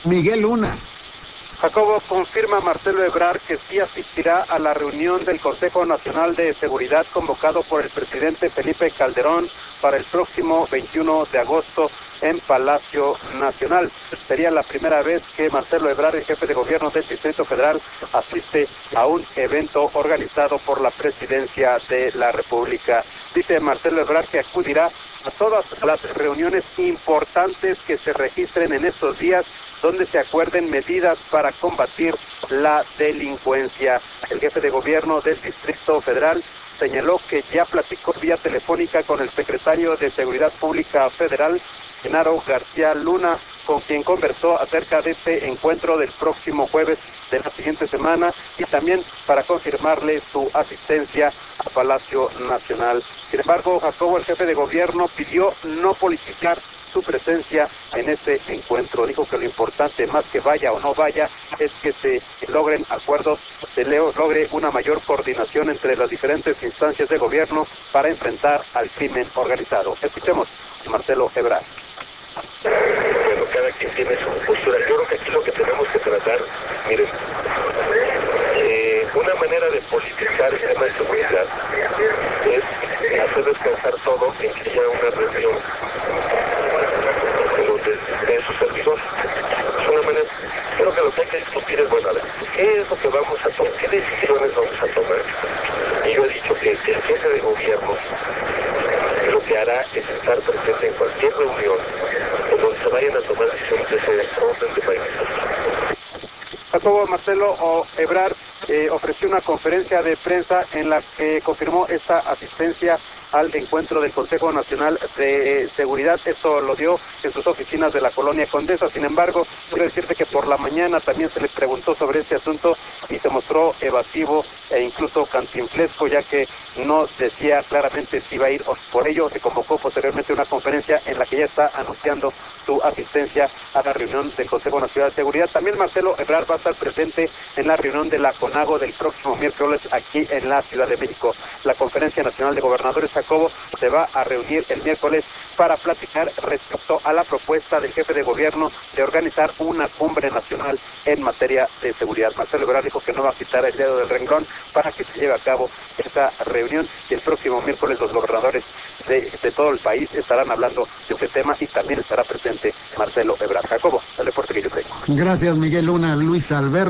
Miguel Luna. Jacobo, confirma Marcelo Ebrard que sí asistirá a la reunión del Consejo Nacional de Seguridad convocado por el presidente Felipe Calderón para el próximo 21 de agosto en Palacio Nacional. Sería la primera vez que Marcelo Ebrard, el jefe de gobierno del Distrito Federal, asiste a un evento organizado por la Presidencia de la República. Dice Marcelo Ebrard que acudirá a todas las reuniones importantes que se registren en estos días, donde se acuerden medidas para combatir la delincuencia. El jefe de gobierno del Distrito Federal señaló que ya platicó vía telefónica con el secretario de Seguridad Pública Federal, Genaro García Luna, con quien conversó acerca de este encuentro del próximo jueves de la siguiente semana y también para confirmarle su asistencia a Palacio Nacional. Sin embargo, Jacobo, el jefe de gobierno, pidió no politizar su presencia en este encuentro. Dijo que lo importante, más que vaya o no vaya, es que se logren acuerdos, se logre una mayor coordinación entre las diferentes instancias de gobierno para enfrentar al crimen organizado. Escuchemos a Marcelo Ebrard. Bueno, cada quien tiene su postura. Yo creo que aquí lo que tenemos que tratar, miren, una manera de politizar el tema de seguridad es hacer descansar todo en que haya una reunión de su servidor. Es una manera, creo que lo que hay que discutir es, bueno, a ver, ¿qué es lo que vamos a tomar? ¿Qué decisiones vamos a tomar? Y yo he dicho que el jefe de gobierno lo que hará es estar presente en cualquier reunión en donde se vayan a tomar decisiones de ese orden de magnitud. Jacobo, Marcelo Ebrard ofreció una conferencia de prensa en la que confirmó esta asistencia al encuentro del Consejo Nacional de Seguridad. Esto lo dio en sus oficinas de la Colonia Condesa. Sin embargo, quiero decirte que por la mañana también se le preguntó sobre este asunto y se mostró evasivo e incluso cantinflesco, ya que no decía claramente si iba a ir o por ello se convocó posteriormente una conferencia en la que ya está anunciando su asistencia a la reunión del Consejo Nacional de Seguridad. También Marcelo Ebrard va a estar presente en la reunión de la CONAGO del próximo miércoles aquí en la Ciudad de México. La Conferencia Nacional de Gobernadores, Jacobo, se va a reunir el miércoles para platicar respecto a la propuesta del jefe de gobierno de organizar una cumbre nacional en materia de seguridad. Marcelo Ebrard dijo que no va a quitar el dedo del renglón para que se lleve a cabo esta reunión y el próximo miércoles los gobernadores de todo el país estarán hablando de este tema y también estará presente Marcelo Ebrard. Jacobo, el reporte que yo tengo. Gracias, Miguel Luna. Luis Alberto.